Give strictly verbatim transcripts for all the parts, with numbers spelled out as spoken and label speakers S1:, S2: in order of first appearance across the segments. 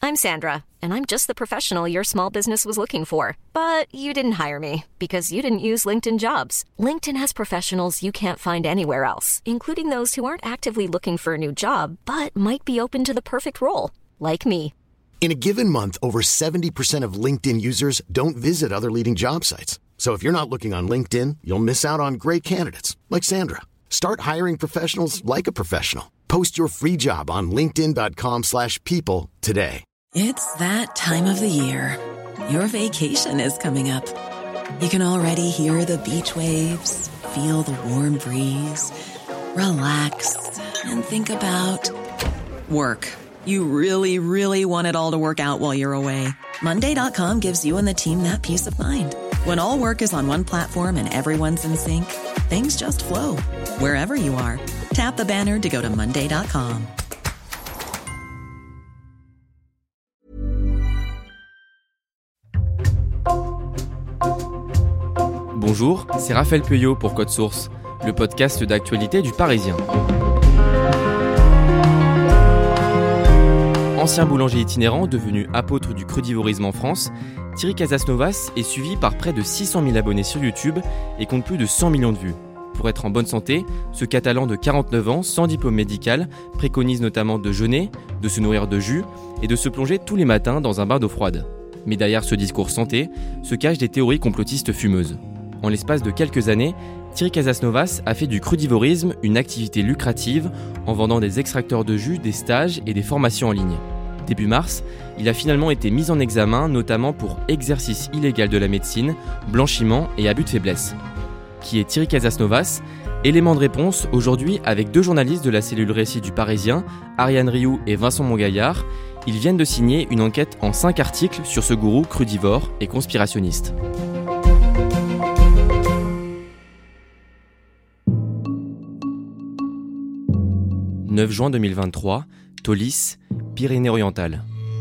S1: I'm Sandra, and I'm just the professional your small business was looking for. But you didn't hire me because you didn't use LinkedIn Jobs. LinkedIn has professionals you can't find anywhere else, including those who aren't actively looking for a new job, but might be open to the perfect role, like me.
S2: In a given month, over seventy percent of LinkedIn users don't visit other leading job sites. So if you're not looking on LinkedIn, you'll miss out on great candidates like Sandra. Start hiring professionals like a professional. Post your free job on linkedin.com slash people today.
S3: It's that time of the year. Your vacation is coming up. You can already hear the beach waves, feel the warm breeze, relax, and think about work. You really, really want it all to work out while you're away. Monday dot com gives you and the team that peace of mind. When all work is on one platform and everyone's in sync, things just flow. Wherever you are, tap the banner to go to monday dot com.
S4: Bonjour, c'est Raphaël Pueyo pour Code Source, le podcast d'actualité du Parisien. Ancien boulanger itinérant devenu apôtre du crudivorisme en France, Thierry Casasnovas est suivi par près de six cent mille abonnés sur YouTube et compte plus de cent millions de vues. Pour être en bonne santé, ce Catalan de quarante-neuf ans, sans diplôme médical, préconise notamment de jeûner, de se nourrir de jus et de se plonger tous les matins dans un bain d'eau froide. Mais derrière ce discours santé se cachent des théories complotistes fumeuses. En l'espace de quelques années, Thierry Casasnovas a fait du crudivorisme une activité lucrative en vendant des extracteurs de jus, des stages et des formations en ligne. Début mars, il a finalement été mis en examen, notamment pour exercice illégal de la médecine, blanchiment et abus de faiblesse. Qui est Thierry Casasnovas ? Élément de réponse aujourd'hui avec deux journalistes de la cellule récit du Parisien, Ariane Rioux et Vincent Mongaillard. Ils viennent de signer une enquête en cinq articles sur ce gourou crudivore et conspirationniste. neuf juin deux mille vingt-trois, Tholys, Pyrénées-Orientales.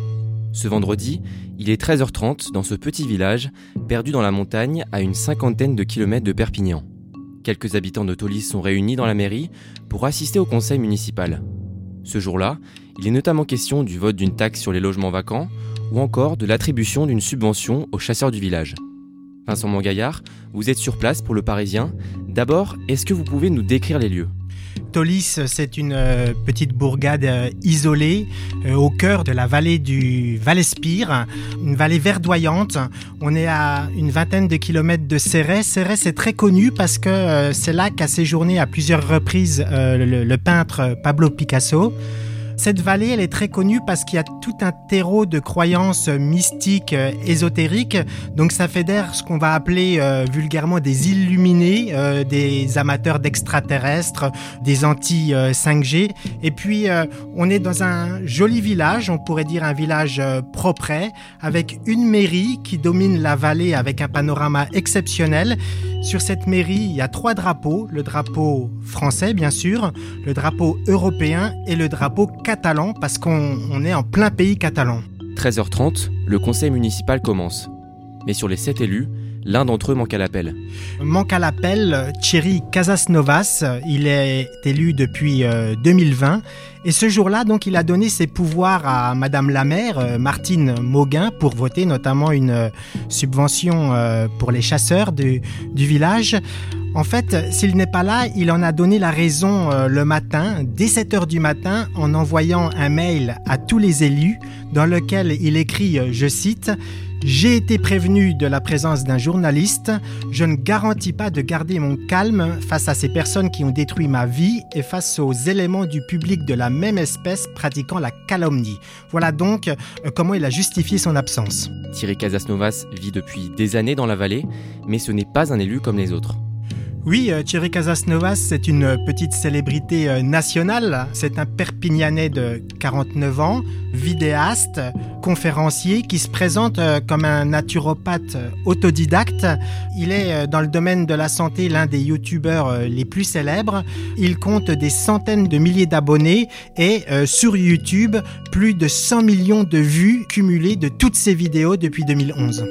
S4: Ce vendredi, il est treize heures trente dans ce petit village, perdu dans la montagne à une cinquantaine de kilomètres de Perpignan. Quelques habitants de Tholys sont réunis dans la mairie pour assister au conseil municipal. Ce jour-là, il est notamment question du vote d'une taxe sur les logements vacants ou encore de l'attribution d'une subvention aux chasseurs du village. Vincent Mongaillard, vous êtes sur place pour Le Parisien. D'abord, est-ce que vous pouvez nous décrire les lieux ?
S5: Tholys, c'est une euh, petite bourgade euh, isolée euh, au cœur de la vallée du Val-Espire, une vallée verdoyante. On est à une vingtaine de kilomètres de Céret. Céret, c'est très connu parce que euh, c'est là qu'a séjourné à plusieurs reprises euh, le, le peintre Pablo Picasso. Cette vallée, elle est très connue parce qu'il y a tout un terreau de croyances mystiques, euh, ésotériques. Donc ça fédère ce qu'on va appeler euh, vulgairement des illuminés, euh, des amateurs d'extraterrestres, des anti cinq G. Et puis euh, on est dans un joli village, on pourrait dire un village euh, propre, avec une mairie qui domine la vallée avec un panorama exceptionnel. Sur cette mairie, il y a trois drapeaux, le drapeau français bien sûr, le drapeau européen et le drapeau catalan parce qu'on on est en plein pays catalan.
S4: treize heures trente, le conseil municipal commence. Mais sur les sept élus, l'un d'entre eux manque à l'appel.
S5: Manque à l'appel, Thierry Casasnovas, il est élu depuis euh, deux mille vingt et ce jour-là, donc, il a donné ses pouvoirs à Madame la maire, euh, Martine Mauguin, pour voter notamment une euh, subvention euh, pour les chasseurs du, du village. En fait, s'il n'est pas là, il en a donné la raison euh, le matin, dès sept heures du matin, en envoyant un mail à tous les élus dans lequel il écrit, euh, je cite, « J'ai été prévenu de la présence d'un journaliste. Je ne garantis pas de garder mon calme face à ces personnes qui ont détruit ma vie et face aux éléments du public de la même espèce pratiquant la calomnie. » Voilà donc euh, comment il a justifié son absence.
S4: Thierry Casasnovas vit depuis des années dans la vallée, mais ce n'est pas un élu comme les autres.
S5: Oui, Thierry Casasnovas, c'est une petite célébrité nationale. C'est un Perpignanais de quarante-neuf ans, vidéaste, conférencier, qui se présente comme un naturopathe autodidacte. Il est dans le domaine de la santé l'un des youtubeurs les plus célèbres. Il compte des centaines de milliers d'abonnés et euh, sur YouTube, plus de cent millions de vues cumulées de toutes ses vidéos depuis deux mille onze.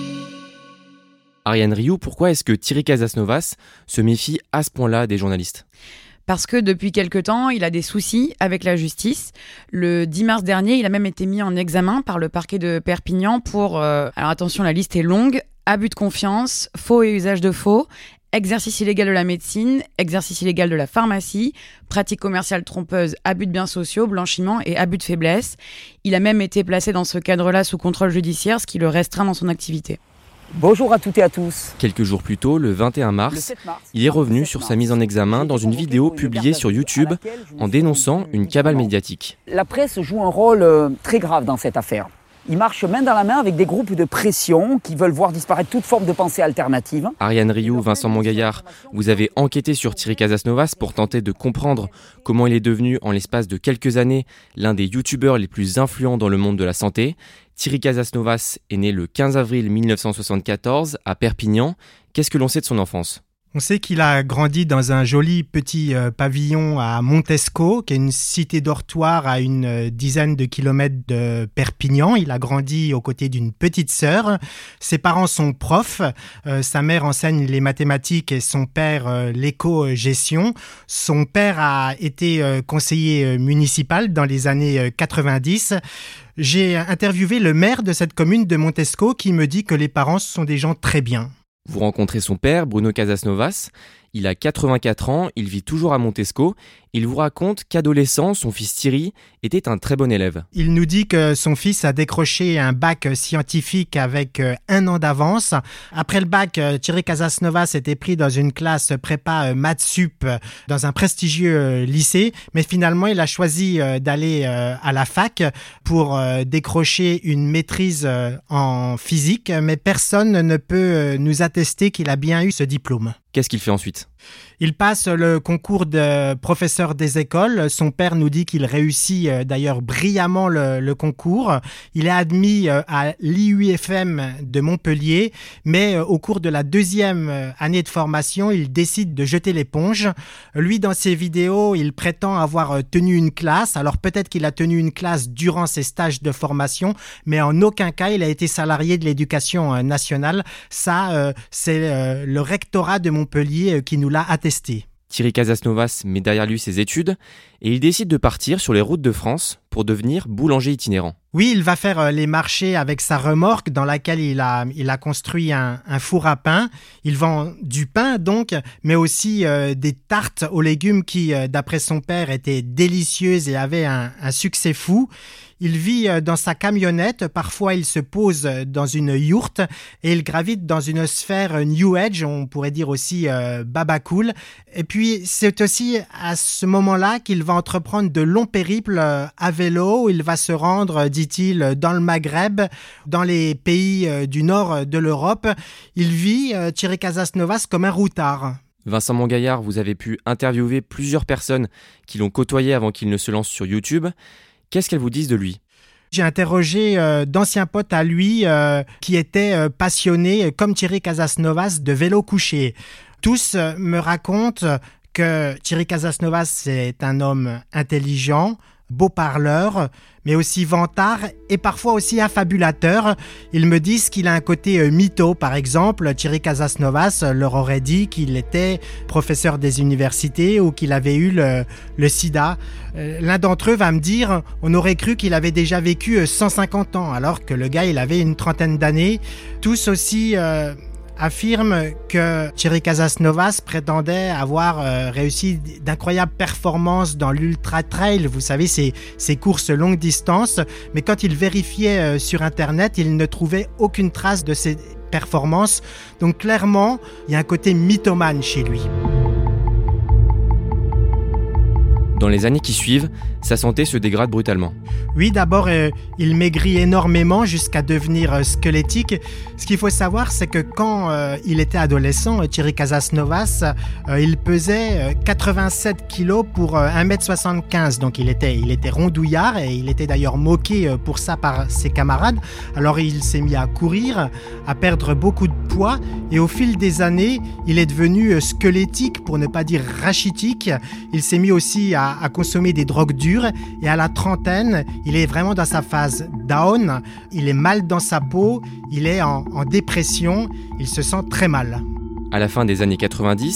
S4: Ariane Rioux, pourquoi est-ce que Thierry Casasnovas se méfie à ce point-là des journalistes ?
S6: parce que depuis quelque temps, il a des soucis avec la justice. Le dix mars dernier, il a même été mis en examen par le parquet de Perpignan pour, euh, alors attention, la liste est longue, abus de confiance, faux et usage de faux, exercice illégal de la médecine, exercice illégal de la pharmacie, pratique commerciale trompeuse, abus de biens sociaux, blanchiment et abus de faiblesse. Il a même été placé dans ce cadre-là sous contrôle judiciaire, ce qui le restreint dans son activité.
S7: Bonjour à toutes et à tous.
S4: Quelques jours plus tôt, le vingt et un mars, il est revenu sur sa mise en examen dans une vidéo publiée sur YouTube en dénonçant une cabale médiatique.
S7: La presse joue un rôle très grave dans cette affaire. Il marche main dans la main avec des groupes de pression qui veulent voir disparaître toute forme de pensée alternative.
S4: Ariane Rioux, Vincent Mongaillard, vous avez enquêté sur Thierry Casasnovas pour tenter de comprendre comment il est devenu, en l'espace de quelques années, l'un des youtubeurs les plus influents dans le monde de la santé. Thierry Casasnovas est né le quinze avril mille neuf cent soixante-quatorze à Perpignan. Qu'est-ce que l'on sait de son enfance ?
S5: On sait qu'il a grandi dans un joli petit euh, pavillon à Montesco, qui est une cité dortoir à une euh, dizaine de kilomètres de Perpignan. Il a grandi aux côtés d'une petite sœur. Ses parents sont profs. Euh, sa mère enseigne les mathématiques et son père euh, l'éco-gestion. Son père a été euh, conseiller euh, municipal dans les années euh, quatre-vingt-dix. J'ai interviewé le maire de cette commune de Montesco qui me dit que les parents sont des gens très bien.
S4: Vous rencontrez son père, Bruno Casasnovas. Il a quatre-vingt-quatre ans, il vit toujours à Montesco. Il vous raconte qu'adolescent, son fils Thierry était un très bon élève.
S5: Il nous dit que son fils a décroché un bac scientifique avec un an d'avance. Après le bac, Thierry Casasnovas était pris dans une classe prépa maths sup dans un prestigieux lycée. Mais finalement, il a choisi d'aller à la fac pour décrocher une maîtrise en physique. Mais personne ne peut nous attester qu'il a bien eu ce diplôme.
S4: Qu'est-ce qu'il fait ensuite ?
S5: Il passe le concours de professeur des écoles. Son père nous dit qu'il réussit euh, d'ailleurs brillamment le, le concours. Il est admis euh, à l'I U F M de Montpellier, mais euh, au cours de la deuxième euh, année de formation, il décide de jeter l'éponge. Lui, dans ses vidéos, il prétend avoir euh, tenu une classe. Alors peut-être qu'il a tenu une classe durant ses stages de formation, mais en aucun cas il a été salarié de l'éducation euh, nationale. Ça, euh, c'est euh, le rectorat de Montpellier euh, qui nous l'a attesté.
S4: Thierry Casasnovas met derrière lui ses études et il décide de partir sur les routes de France pour devenir boulanger itinérant.
S5: Oui, il va faire les marchés avec sa remorque dans laquelle il a, il a construit un, un four à pain. Il vend du pain donc, mais aussi euh, des tartes aux légumes qui, euh, d'après son père, étaient délicieuses et avaient un, un succès fou. Il vit dans sa camionnette, parfois il se pose dans une yourte et il gravite dans une sphère New Age, on pourrait dire aussi euh, baba cool. Et puis c'est aussi à ce moment-là qu'il va entreprendre de longs périples à vélo. Il va se rendre, dit-il, dans le Maghreb, dans les pays du nord de l'Europe. Il vit, euh, Thierry Casasnovas, comme un routard.
S4: Vincent Mongaillard, vous avez pu interviewer plusieurs personnes qui l'ont côtoyé avant qu'il ne se lance sur YouTube. Qu'est-ce qu'elles vous disent de lui ?
S5: J'ai interrogé euh, d'anciens potes à lui euh, qui étaient euh, passionnés, comme Thierry Casasnovas, de vélo couché. Tous euh, me racontent que Thierry Casasnovas est un homme intelligent, beau parleur, mais aussi vantard et parfois aussi affabulateur. Ils me disent qu'il a un côté euh, mytho. Par exemple, Thierry Casasnovas leur aurait dit qu'il était professeur des universités ou qu'il avait eu le, le sida. Euh, l'un d'entre eux va me dire, on aurait cru qu'il avait déjà vécu cent cinquante ans, alors que le gars, il avait une trentaine d'années. Tous aussi... Euh, affirme que Thierry Casasnovas prétendait avoir euh, réussi d'incroyables performances dans l'ultra trail, vous savez, ces, ces courses longue distance, mais quand il vérifiait euh, sur internet, il ne trouvait aucune trace de ces performances. Donc clairement, il y a un côté mythomane chez lui.
S4: Dans les années qui suivent, sa santé se dégrade brutalement.
S5: Oui, d'abord, euh, il maigrit énormément jusqu'à devenir euh, squelettique. Ce qu'il faut savoir, c'est que quand euh, il était adolescent, euh, Thierry Casasnovas, euh, il pesait euh, quatre-vingt-sept kilos pour euh, un mètre soixante-quinze. Donc il était, il était rondouillard et il était d'ailleurs moqué euh, pour ça par ses camarades. Alors il s'est mis à courir, à perdre beaucoup de poids et au fil des années, il est devenu euh, squelettique, pour ne pas dire rachitique. Il s'est mis aussi à à consommer des drogues dures et à la trentaine, il est vraiment dans sa phase down, il est mal dans sa peau, il est en, en dépression, il se sent très mal.
S4: À la fin des années quatre-vingt-dix,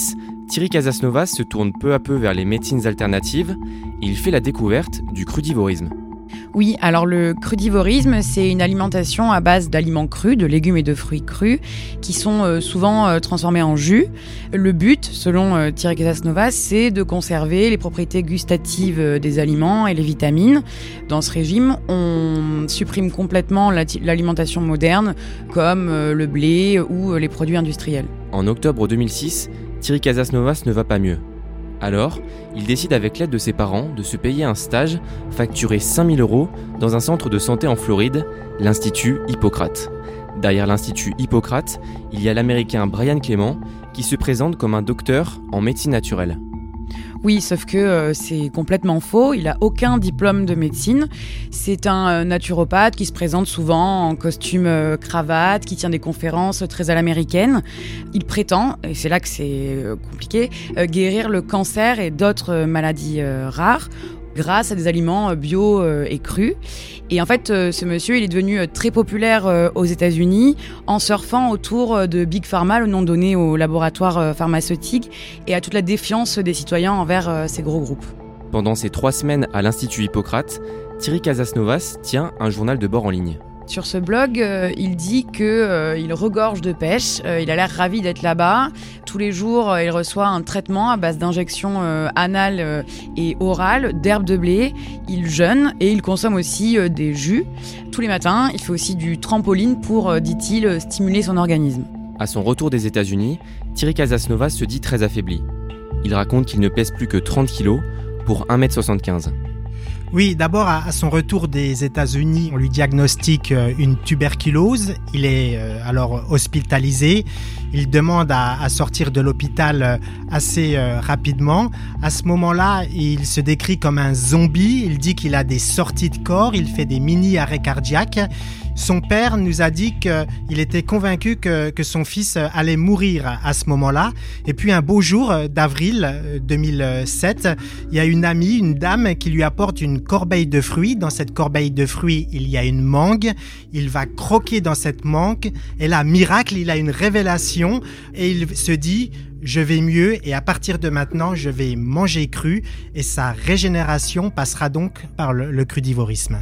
S4: Thierry Casasnovas se tourne peu à peu vers les médecines alternatives et il fait la découverte du crudivorisme.
S6: Oui, alors le crudivorisme, c'est une alimentation à base d'aliments crus, de légumes et de fruits crus, qui sont euh, souvent euh, transformés en jus. Le but, selon euh, Thierry Casasnovas, c'est de conserver les propriétés gustatives euh, des aliments et les vitamines. Dans ce régime, on supprime complètement l'alimentation moderne, comme euh, le blé ou euh, les produits industriels.
S4: En octobre deux mille six, Thierry Casasnovas ne va pas mieux. Alors, il décide avec l'aide de ses parents de se payer un stage facturé cinq mille euros dans un centre de santé en Floride, l'Institut Hippocrate. Derrière l'Institut Hippocrate, il y a l'Américain Brian Clement qui se présente comme un docteur en médecine naturelle.
S6: Oui, sauf que euh, c'est complètement faux. Il n'a aucun diplôme de médecine. C'est un euh, naturopathe qui se présente souvent en costume euh, cravate, qui tient des conférences très à l'américaine. Il prétend, et c'est là que c'est euh, compliqué, euh, guérir le cancer et d'autres euh, maladies euh, rares grâce à des aliments bio euh, et crus. Et en fait, euh, ce monsieur, il est devenu euh, très populaire euh, aux États-Unis en surfant autour euh, de Big Pharma, le nom donné aux laboratoires euh, pharmaceutiques, et à toute la défiance des citoyens envers euh, ces gros groupes.
S4: Pendant ces trois semaines à l'Institut Hippocrate, Thierry Casasnovas tient un journal de bord en ligne.
S6: Sur ce blog, euh, il dit qu'il euh, regorge de pêche, euh, il a l'air ravi d'être là-bas. Tous les jours, euh, il reçoit un traitement à base d'injections euh, anales euh, et orales d'herbes de blé. Il jeûne et il consomme aussi euh, des jus. Tous les matins, il fait aussi du trampoline pour, euh, dit-il, stimuler son organisme.
S4: À son retour des États-Unis, Thierry Casasnovas se dit très affaibli. Il raconte qu'il ne pèse plus que trente kilos pour un mètre soixante-quinze.
S5: Oui, d'abord, à son retour des États-Unis, on lui diagnostique une tuberculose. Il est alors hospitalisé. Il demande à, à sortir de l'hôpital assez rapidement. À ce moment-là, il se décrit comme un zombie. Il dit qu'il a des sorties de corps. Il fait des mini-arrêts cardiaques. Son père nous a dit qu'il était convaincu que, que son fils allait mourir à ce moment-là. Et puis un beau jour d'avril deux mille sept, il y a une amie, une dame qui lui apporte une corbeille de fruits. Dans cette corbeille de fruits, il y a une mangue. Il va croquer dans cette mangue. Et là, miracle, il a une révélation. Et il se dit... je vais mieux et à partir de maintenant, je vais manger cru. Et sa régénération passera donc par le, le crudivorisme.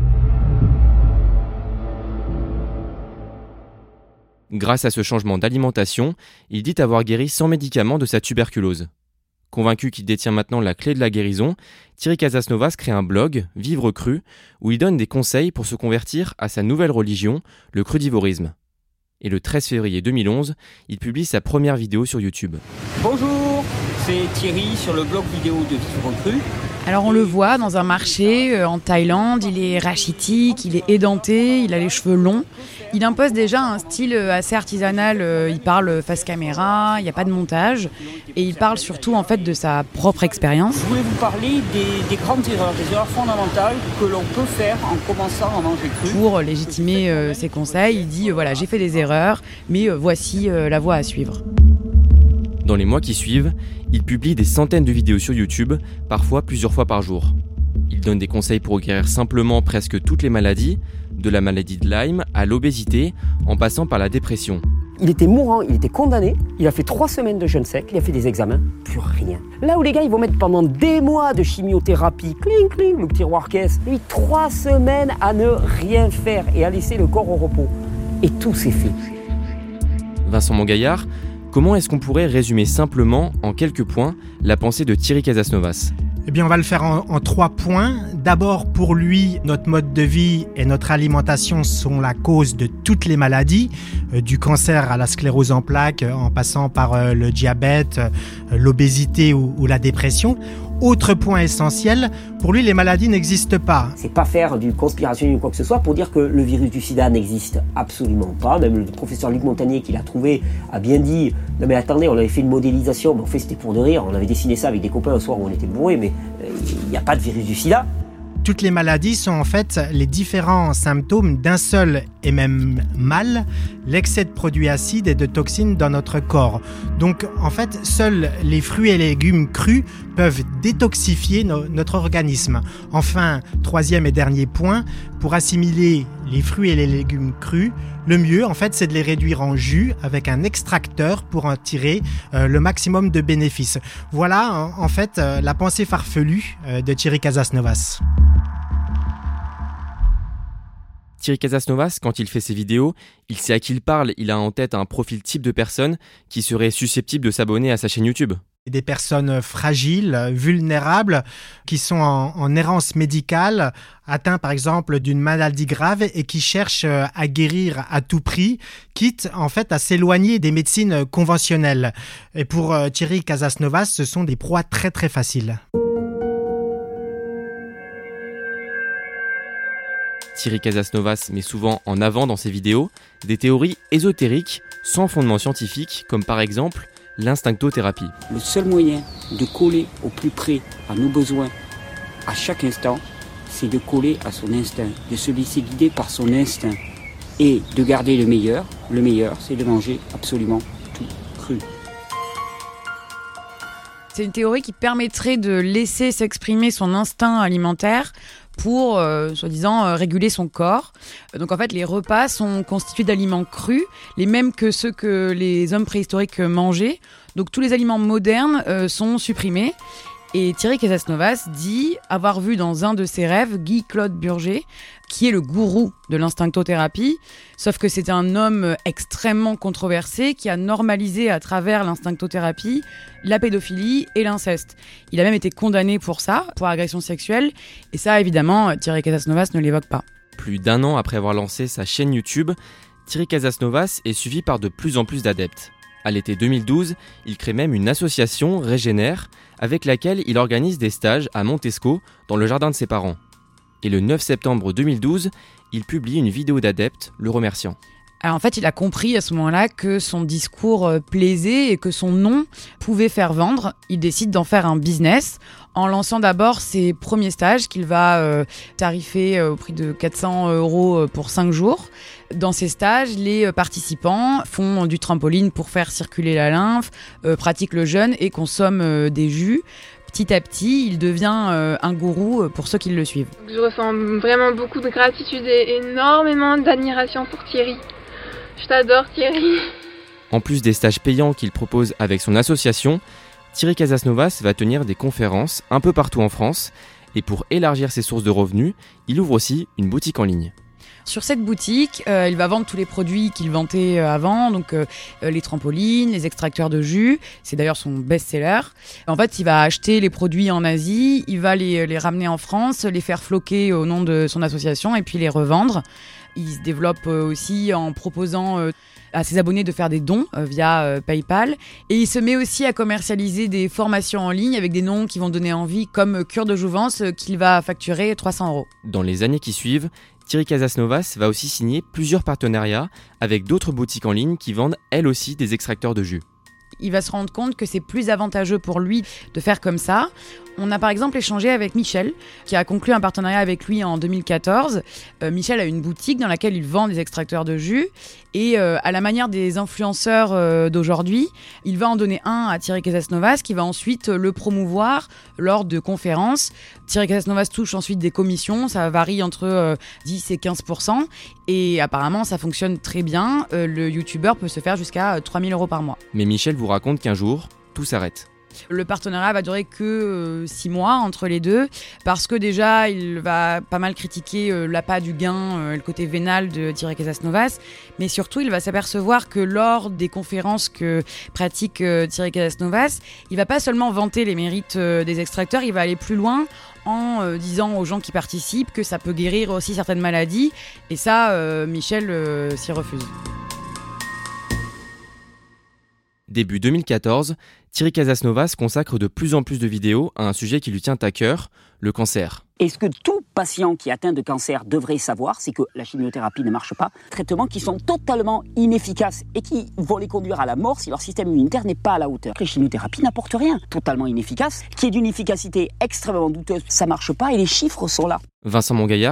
S4: Grâce à ce changement d'alimentation, il dit avoir guéri sans médicaments de sa tuberculose. Convaincu qu'il détient maintenant la clé de la guérison, Thierry Casasnovas crée un blog, Vivre Cru, où il donne des conseils pour se convertir à sa nouvelle religion, le crudivorisme. Et le treize février deux mille onze, il publie sa première vidéo sur YouTube.
S8: Bonjour, c'est Thierry sur le blog vidéo de Vivre Cru.
S6: Alors on le voit dans un marché euh, en Thaïlande, il est rachitique, il est édenté, il a les cheveux longs. Il impose déjà un style assez artisanal, euh, il parle face caméra, il n'y a pas de montage. Et il parle surtout en fait de sa propre expérience.
S8: Je voulais vous parler des, des grandes erreurs, des erreurs fondamentales que l'on peut faire en commençant à manger cru.
S6: Pour légitimer euh, ses conseils, il dit euh, voilà, j'ai fait des erreurs, mais euh, voici euh, la voie à suivre.
S4: Dans les mois qui suivent, il publie des centaines de vidéos sur YouTube, parfois plusieurs fois par jour. Il donne des conseils pour guérir simplement presque toutes les maladies, de la maladie de Lyme à l'obésité, en passant par la dépression.
S7: Il était mourant, il était condamné, il a fait trois semaines de jeûne sec, il a fait des examens, plus rien. Là où les gars ils vont mettre pendant des mois de chimiothérapie, cling cling, le tiroir caisse, lui trois semaines à ne rien faire et à laisser le corps au repos. Et tout s'est fait.
S4: Vincent Mongaillard, comment est-ce qu'on pourrait résumer simplement, en quelques points, la pensée de Thierry Casasnovas ?
S5: Eh bien, on va le faire en, en trois points. D'abord, pour lui, notre mode de vie et notre alimentation sont la cause de toutes les maladies, euh, du cancer à la sclérose en plaques, euh, en passant par euh, le diabète, euh, l'obésité ou, ou la dépression. Autre point essentiel, pour lui, les maladies n'existent pas.
S7: C'est pas faire du conspirationnisme ou quoi que ce soit pour dire que le virus du sida n'existe absolument pas. Même le professeur Luc Montagnier qui l'a trouvé a bien dit « Non mais attendez, on avait fait une modélisation, mais en fait c'était pour de rire, on avait dessiné ça avec des copains un soir où on était bourrés, mais il n'y a pas de virus du sida. »
S5: Toutes les maladies sont en fait les différents symptômes d'un seul et même mal l'excès de produits acides et de toxines dans notre corps. Donc en fait, seuls les fruits et légumes crus peuvent détoxifier no- notre organisme. Enfin, troisième et dernier point, pour assimiler les fruits et les légumes crus, le mieux en fait c'est de les réduire en jus avec un extracteur pour en tirer euh, le maximum de bénéfices. Voilà en, en fait euh, la pensée farfelue euh, de Thierry Casasnovas.
S4: Thierry Casasnovas, quand il fait ses vidéos, il sait à qui il parle, il a en tête un profil type de personne qui serait susceptible de s'abonner à sa chaîne YouTube.
S5: Des personnes fragiles, vulnérables, qui sont en, en errance médicale, atteints par exemple d'une maladie grave et qui cherchent à guérir à tout prix, quitte en fait à s'éloigner des médecines conventionnelles. Et pour euh, Thierry Casasnovas, ce sont des proies très très faciles.
S4: Thierry Casasnovas met souvent en avant dans ses vidéos des théories ésotériques sans fondement scientifique, comme par exemple l'instinctothérapie.
S8: Le seul moyen de coller au plus près à nos besoins à chaque instant, c'est de coller à son instinct, de se laisser guider par son instinct et de garder le meilleur. Le meilleur, c'est de manger absolument tout cru.
S6: C'est une théorie qui permettrait de laisser s'exprimer son instinct alimentaire pour, euh, soi-disant, euh, réguler son corps. Donc en fait, les repas sont constitués d'aliments crus, les mêmes que ceux que les hommes préhistoriques mangeaient. Donc tous les aliments modernes euh, sont supprimés. Et Thierry Casasnovas dit avoir vu dans un de ses rêves Guy-Claude Burger, qui est le gourou de l'instinctothérapie, sauf que c'est un homme extrêmement controversé qui a normalisé à travers l'instinctothérapie la pédophilie et l'inceste. Il a même été condamné pour ça, pour agression sexuelle, et ça évidemment Thierry Casasnovas ne l'évoque pas.
S4: Plus d'un an après avoir lancé sa chaîne YouTube, Thierry Casasnovas est suivi par de plus en plus d'adeptes. À l'été deux mille douze, il crée même une association Régénère avec laquelle il organise des stages à Montesco dans le jardin de ses parents. Et le neuf septembre deux mille douze, il publie une vidéo d'adeptes le remerciant.
S6: Alors en fait, il a compris à ce moment-là que son discours plaisait et que son nom pouvait faire vendre. Il décide d'en faire un business en lançant d'abord ses premiers stages qu'il va euh, tarifer euh, au prix de quatre cents euros pour cinq jours. Dans ces stages, les participants font du trampoline pour faire circuler la lymphe, euh, pratiquent le jeûne et consomment euh, des jus. Petit à petit, il devient euh, un gourou pour ceux qui le suivent.
S9: Je ressens vraiment beaucoup de gratitude et énormément d'admiration pour Thierry. Je t'adore Thierry.
S4: En plus des stages payants qu'il propose avec son association, Thierry Casasnovas va tenir des conférences un peu partout en France et pour élargir ses sources de revenus, il ouvre aussi une boutique en ligne.
S6: Sur cette boutique, euh, il va vendre tous les produits qu'il vantait avant, donc euh, les trampolines, les extracteurs de jus, c'est d'ailleurs son best-seller. En fait, il va acheter les produits en Asie, il va les, les ramener en France, les faire floquer au nom de son association et puis les revendre. Il se développe aussi en proposant euh, à ses abonnés de faire des dons euh, via euh, PayPal. Et il se met aussi à commercialiser des formations en ligne avec des noms qui vont donner envie, comme Cure de Jouvence, euh, qu'il va facturer trois cents euros.
S4: Dans les années qui suivent, Thierry Casasnovas va aussi signer plusieurs partenariats avec d'autres boutiques en ligne qui vendent elles aussi des extracteurs de jus.
S6: Il va se rendre compte que c'est plus avantageux pour lui de faire comme ça. On a par exemple échangé avec Michel, qui a conclu un partenariat avec lui en deux mille quatorze. Euh, Michel a une boutique dans laquelle il vend des extracteurs de jus. Et euh, à la manière des influenceurs euh, d'aujourd'hui, il va en donner un à Thierry Casasnovas, qui va ensuite le promouvoir lors de conférences. Thierry Casasnovas touche ensuite des commissions, ça varie entre euh, dix et quinze pour cent. Et apparemment, ça fonctionne très bien. Euh, le youtubeur peut se faire jusqu'à trois mille euros par mois.
S4: Mais Michel vous raconte qu'un jour, tout s'arrête.
S6: Le partenariat va durer que six mois entre les deux, parce que déjà, il va pas mal critiquer euh, l'appât du gain, euh, le côté vénal de Thierry Casasnovas, mais surtout, il va s'apercevoir que lors des conférences que pratique euh, Thierry Casasnovas, il va pas seulement vanter les mérites euh, des extracteurs, il va aller plus loin en euh, disant aux gens qui participent que ça peut guérir aussi certaines maladies, et ça, euh, Michel euh, s'y refuse.
S4: Début deux mille quatorze, Thierry Casasnovas consacre de plus en plus de vidéos à un sujet qui lui tient à cœur, le cancer.
S7: Et ce que tout patient qui est atteint de cancer devrait savoir, c'est que la chimiothérapie ne marche pas. Traitements qui sont totalement inefficaces et qui vont les conduire à la mort si leur système immunitaire n'est pas à la hauteur. Les chimiothérapies n'apportent rien, totalement inefficaces, qui est d'une efficacité extrêmement douteuse. Ça marche pas et les chiffres sont là.
S4: Vincent Mongaillard,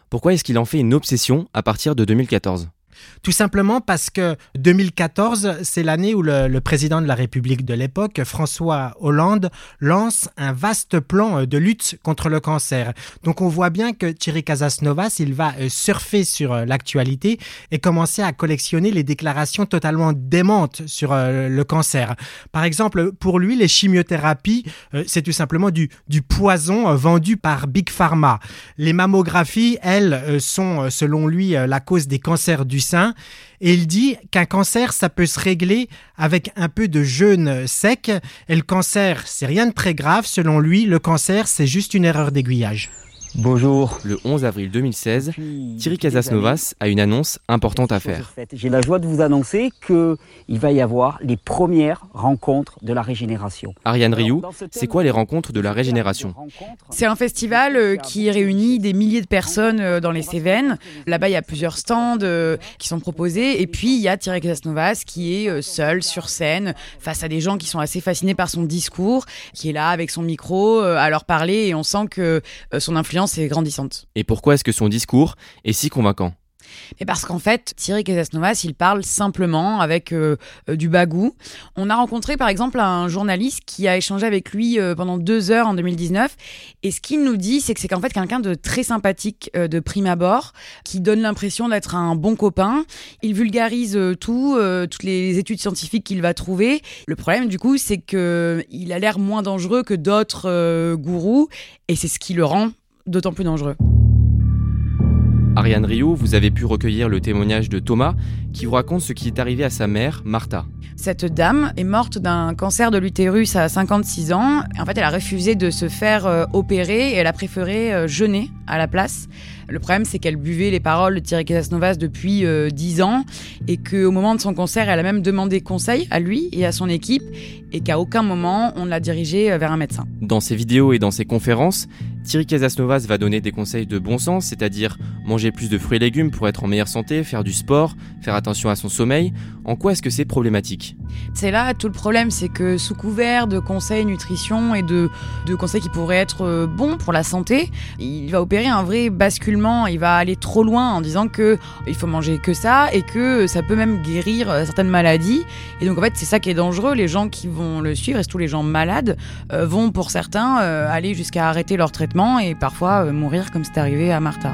S4: Pourquoi est-ce qu'il en fait une obsession à partir de deux mille quatorze ?
S5: Tout simplement parce que deux mille quatorze, c'est l'année où le, le président de la République de l'époque, François Hollande, lance un vaste plan de lutte contre le cancer. Donc on voit bien que Thierry Casasnovas, il va surfer sur l'actualité et commencer à collectionner les déclarations totalement démentes sur le cancer. Par exemple, pour lui, les chimiothérapies, c'est tout simplement du, du poison vendu par Big Pharma. Les mammographies, elles, sont selon lui la cause des cancers du sein. Et il dit qu'un cancer, ça peut se régler avec un peu de jeûne sec. Et le cancer, c'est rien de très grave. Selon lui, le cancer, c'est juste une erreur d'aiguillage.
S7: Bonjour.
S4: Le onze avril deux mille seize, Thierry Casasnovas a une annonce importante à faire.
S8: J'ai la joie de vous annoncer qu'il va y avoir les premières rencontres de la régénération.
S4: Ariane Rioux, c'est quoi les rencontres de la régénération ?
S6: C'est un festival qui réunit des milliers de personnes dans les Cévennes. Là-bas, il y a plusieurs stands qui sont proposés. Et puis, il y a Thierry Casasnovas qui est seul sur scène face à des gens qui sont assez fascinés par son discours, qui est là avec son micro à leur parler. Et on sent que son influence est grandissante.
S4: Et pourquoi est-ce que son discours est si convaincant ?
S6: Et parce qu'en fait, Thierry Casasnovas, il parle simplement avec euh, euh, du bagou. On a rencontré par exemple un journaliste qui a échangé avec lui euh, pendant deux heures en deux mille dix-neuf. Et ce qu'il nous dit, c'est que c'est qu'en fait quelqu'un de très sympathique euh, de prime abord, qui donne l'impression d'être un bon copain. Il vulgarise euh, tout, euh, toutes les études scientifiques qu'il va trouver. Le problème du coup, c'est qu'il a l'air moins dangereux que d'autres euh, gourous. Et c'est ce qui le rend d'autant plus dangereux.
S4: Ariane Rioux, vous avez pu recueillir le témoignage de Thomas qui vous raconte ce qui est arrivé à sa mère, Martha.
S6: Cette dame est morte d'un cancer de l'utérus à cinquante-six ans. En fait, elle a refusé de se faire euh, opérer et elle a préféré euh, jeûner à la place. Le problème, c'est qu'elle buvait les paroles de Thierry Casasnovas depuis euh, dix ans et qu'au moment de son cancer, elle a même demandé conseil à lui et à son équipe et qu'à aucun moment, on ne l'a dirigée vers un médecin.
S4: Dans ses vidéos et dans ses conférences, Thierry Casasnovas va donner des conseils de bon sens, c'est-à-dire manger plus de fruits et légumes pour être en meilleure santé, faire du sport, faire attention à son sommeil. En quoi est-ce que c'est problématique ?
S6: C'est là tout le problème, c'est que sous couvert de conseils nutrition et de, de conseils qui pourraient être bons pour la santé, il va opérer un vrai basculement, il va aller trop loin en disant que il faut manger que ça et que ça peut même guérir certaines maladies. Et donc en fait c'est ça qui est dangereux, les gens qui vont le suivre et surtout les gens malades euh, vont pour certains euh, aller jusqu'à arrêter leur traitement et parfois euh, mourir comme c'est arrivé à Martha.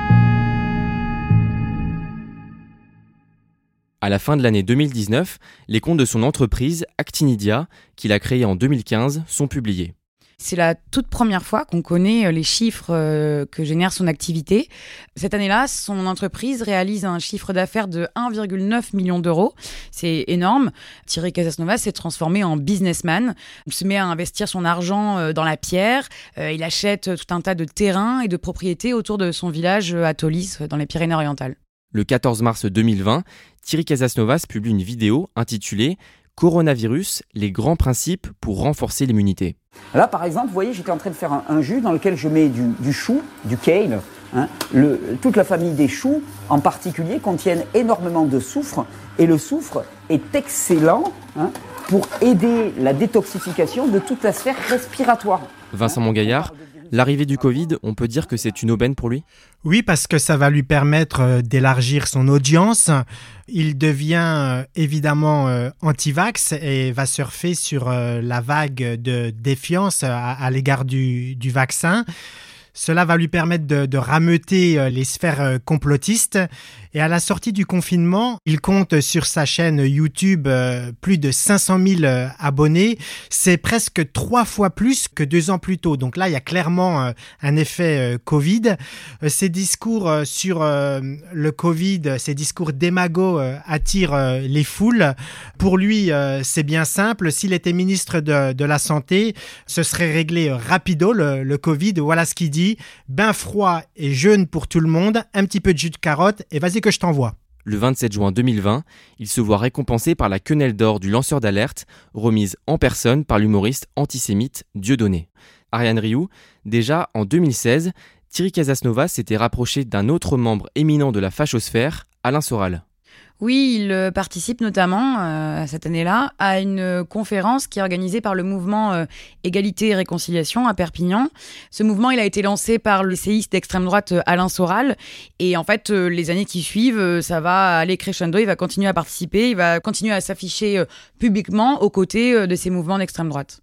S4: À la fin de l'année deux mille dix-neuf, les comptes de son entreprise Actinidia, qu'il a créée en deux mille quinze, sont publiés.
S6: C'est la toute première fois qu'on connaît les chiffres que génère son activité. Cette année-là, son entreprise réalise un chiffre d'affaires de un virgule neuf million d'euros. C'est énorme. Thierry Casasnovas s'est transformé en businessman. Il se met à investir son argent dans la pierre. Il achète tout un tas de terrains et de propriétés autour de son village à Tolis, dans les Pyrénées-Orientales.
S4: Le quatorze mars deux mille vingt, Thierry Casasnovas publie une vidéo intitulée « Coronavirus, les grands principes pour renforcer l'immunité ».
S8: Là, par exemple, vous voyez, j'étais en train de faire un, un jus dans lequel je mets du, du chou, du kale. Hein. Le, toute la famille des choux, en particulier, contiennent énormément de soufre. Et le soufre est excellent hein, pour aider la détoxification de toute la sphère respiratoire.
S4: Vincent Mongaillard, l'arrivée du Covid, on peut dire que c'est une aubaine pour lui ?
S5: Oui, parce que ça va lui permettre d'élargir son audience. Il devient évidemment anti-vax et va surfer sur la vague de défiance à, à l'égard du, du vaccin. Cela va lui permettre de, de rameuter les sphères complotistes. Et à la sortie du confinement, il compte sur sa chaîne YouTube euh, plus de cinq cent mille euh, abonnés. C'est presque trois fois plus que deux ans plus tôt. Donc là, il y a clairement euh, un effet euh, Covid. Euh, ces discours euh, sur euh, le Covid, ces discours démagogues euh, attirent euh, les foules. Pour lui, euh, c'est bien simple. S'il était ministre de, de la Santé, ce serait réglé euh, rapido, le, le Covid. Voilà ce qu'il dit. Bain froid et jeûne pour tout le monde. Un petit peu de jus de carotte et vas-y que je t'envoie.
S4: Le vingt-sept juin deux mille vingt, il se voit récompensé par la quenelle d'or du lanceur d'alerte, remise en personne par l'humoriste antisémite Dieudonné. Ariane Rioux, déjà en deux mille seize, Thierry Casasnovas s'était rapproché d'un autre membre éminent de la fachosphère, Alain Soral.
S6: Oui, il participe notamment, euh, cette année-là, à une conférence qui est organisée par le mouvement euh, Égalité et Réconciliation à Perpignan. Ce mouvement, il a été lancé par l'essayiste d'extrême droite euh, Alain Soral. Et en fait, euh, les années qui suivent, euh, ça va aller crescendo. Il va continuer à participer, il va continuer à s'afficher euh, publiquement aux côtés euh, de ces mouvements d'extrême droite.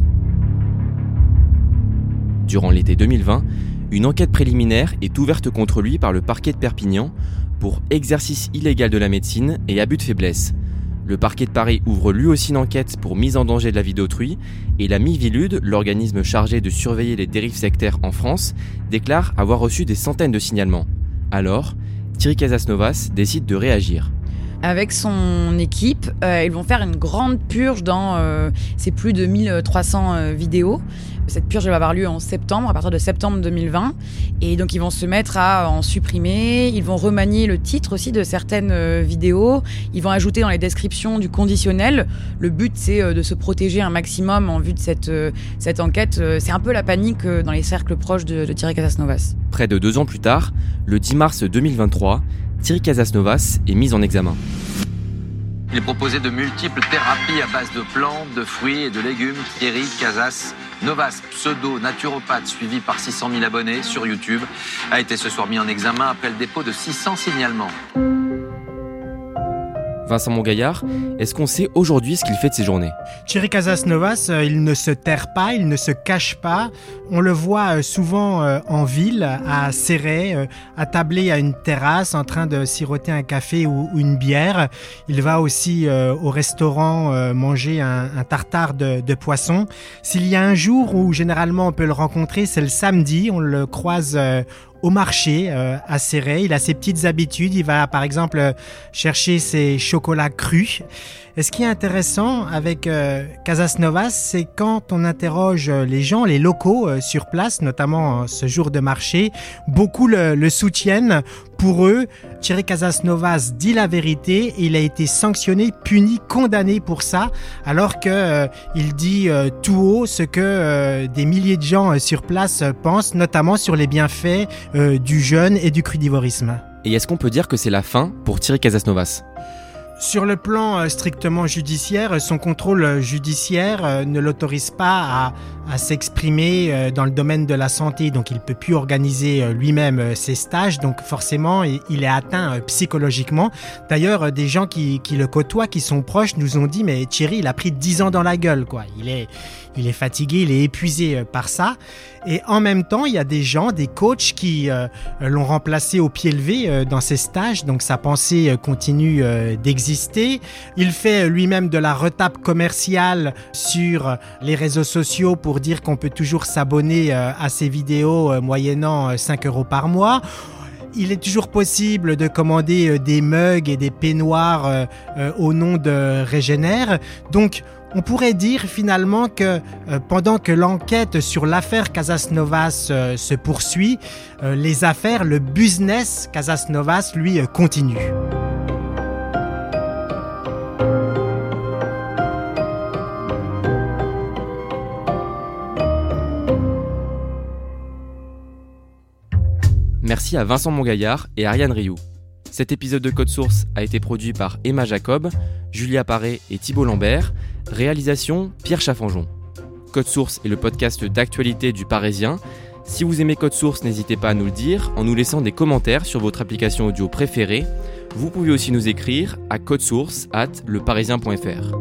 S4: Durant l'été deux mille vingt, une enquête préliminaire est ouverte contre lui par le parquet de Perpignan pour exercice illégal de la médecine et abus de faiblesse. Le parquet de Paris ouvre lui aussi une enquête pour mise en danger de la vie d'autrui et la Miviludes, l'organisme chargé de surveiller les dérives sectaires en France, déclare avoir reçu des centaines de signalements. Alors, Thierry Casasnovas décide de réagir.
S6: Avec son équipe, euh, ils vont faire une grande purge dans euh, ces plus de mille trois cents euh, vidéos. Cette purge va avoir lieu en septembre, à partir de septembre deux mille vingt. Et donc, ils vont se mettre à en supprimer. Ils vont remanier le titre aussi de certaines euh, vidéos. Ils vont ajouter dans les descriptions du conditionnel. Le but, c'est euh, de se protéger un maximum en vue de cette, euh, cette enquête. Euh, c'est un peu la panique euh, dans les cercles proches de, de Thierry Casasnovas.
S4: Près de deux ans plus tard, le dix mars deux mille vingt-trois, Thierry Casasnovas est mis en examen.
S10: Il est proposé de multiples thérapies à base de plantes, de fruits et de légumes. Thierry Casasnovas, pseudo-naturopathe suivi par six cent mille abonnés sur YouTube, a été ce soir mis en examen après le dépôt de six cents signalements.
S4: Vincent Mongaillard, est-ce qu'on sait aujourd'hui ce qu'il fait de ses journées ?
S5: Thierry Casasnovas, euh, il ne se terre pas, il ne se cache pas. On le voit euh, souvent euh, en ville, à Céret, euh, attablé à une terrasse, en train de siroter un café ou, ou une bière. Il va aussi euh, au restaurant euh, manger un, un tartare de, de poisson. S'il y a un jour où généralement on peut le rencontrer, c'est le samedi. On le croise euh, au marché euh, à Céret. Il a ses petites habitudes. Il va par exemple chercher ses chocolats crus. Et ce qui est intéressant avec euh, Casasnovas, c'est quand on interroge les gens, les locaux euh, sur place, notamment euh, ce jour de marché, beaucoup le, le soutiennent. Pour eux, Thierry Casasnovas dit la vérité et il a été sanctionné, puni, condamné pour ça, alors que euh, il dit euh, tout haut ce que euh, des milliers de gens euh, sur place euh, pensent, notamment sur les bienfaits euh, du jeûne et du crudivorisme.
S4: Et est-ce qu'on peut dire que c'est la fin pour Thierry Casasnovas ?
S5: Sur le plan strictement judiciaire, son contrôle judiciaire ne l'autorise pas à, à s'exprimer dans le domaine de la santé, donc il ne peut plus organiser lui-même ses stages, donc forcément il est atteint psychologiquement. D'ailleurs, des gens qui, qui le côtoient, qui sont proches, nous ont dit « mais Thierry, il a pris dix ans dans la gueule, quoi. Il est, il est fatigué, il est épuisé par ça ». Et en même temps, il y a des gens, des coachs qui euh, l'ont remplacé au pied levé euh, dans ses stages, donc sa pensée euh, continue euh, d'exister. Il fait lui-même de la retape commerciale sur les réseaux sociaux pour dire qu'on peut toujours s'abonner euh, à ses vidéos euh, moyennant euh, cinq euros par mois. Il est toujours possible de commander euh, des mugs et des peignoirs euh, euh, au nom de Régénère. Donc, on pourrait dire finalement que euh, pendant que l'enquête sur l'affaire Casasnovas euh, se poursuit, euh, les affaires, le business Casasnovas, lui, euh, continue.
S4: Merci à Vincent Mongaillard et Ariane Rioux. Cet épisode de Code Source a été produit par Emma Jacob, Julia Paré et Thibault Lambert. Réalisation Pierre Chaffanjon. Code Source est le podcast d'actualité du Parisien. Si vous aimez Code Source, n'hésitez pas à nous le dire en nous laissant des commentaires sur votre application audio préférée. Vous pouvez aussi nous écrire à codesource arobase leparisien point fr.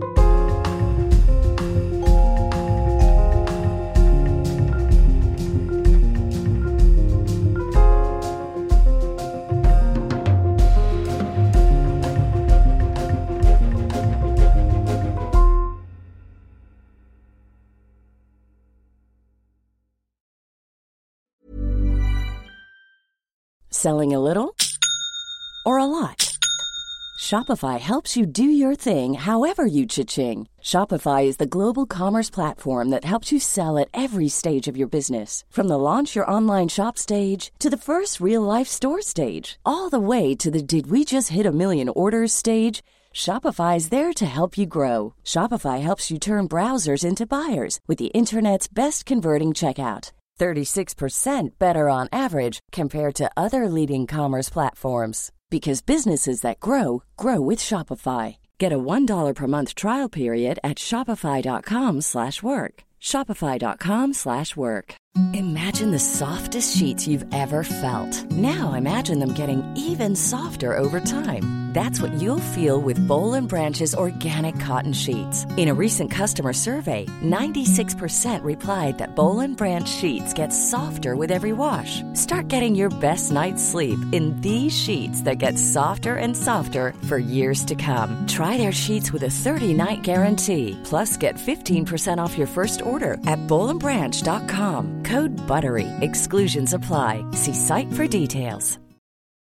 S11: Selling a little or a lot? Shopify helps you do your thing however you cha-ching. Shopify is the global commerce platform that helps you sell at every stage of your business. From the launch your online shop stage to the first real-life store stage, all the way to the did we just hit a million orders stage. Shopify is there to help you grow. Shopify helps you turn browsers into buyers with the internet's best converting checkout. thirty-six percent better on average compared to other leading commerce platforms. Because businesses that grow, grow with Shopify. Get a one dollar per month trial period at shopify.com slash work. Shopify.com slash work. Imagine the softest sheets you've ever felt. Now imagine them getting even softer over time. That's what you'll feel with Boll and Branch's organic cotton sheets. In a recent customer survey, ninety-six percent replied that Boll and Branch sheets get softer with every wash. Start getting your best night's sleep in these sheets that get softer and softer for years to come. Try their sheets with a thirty-night guarantee. Plus, get fifteen percent off your first order at boll and branch dot com. Code BUTTERY. Exclusions apply. See site for details.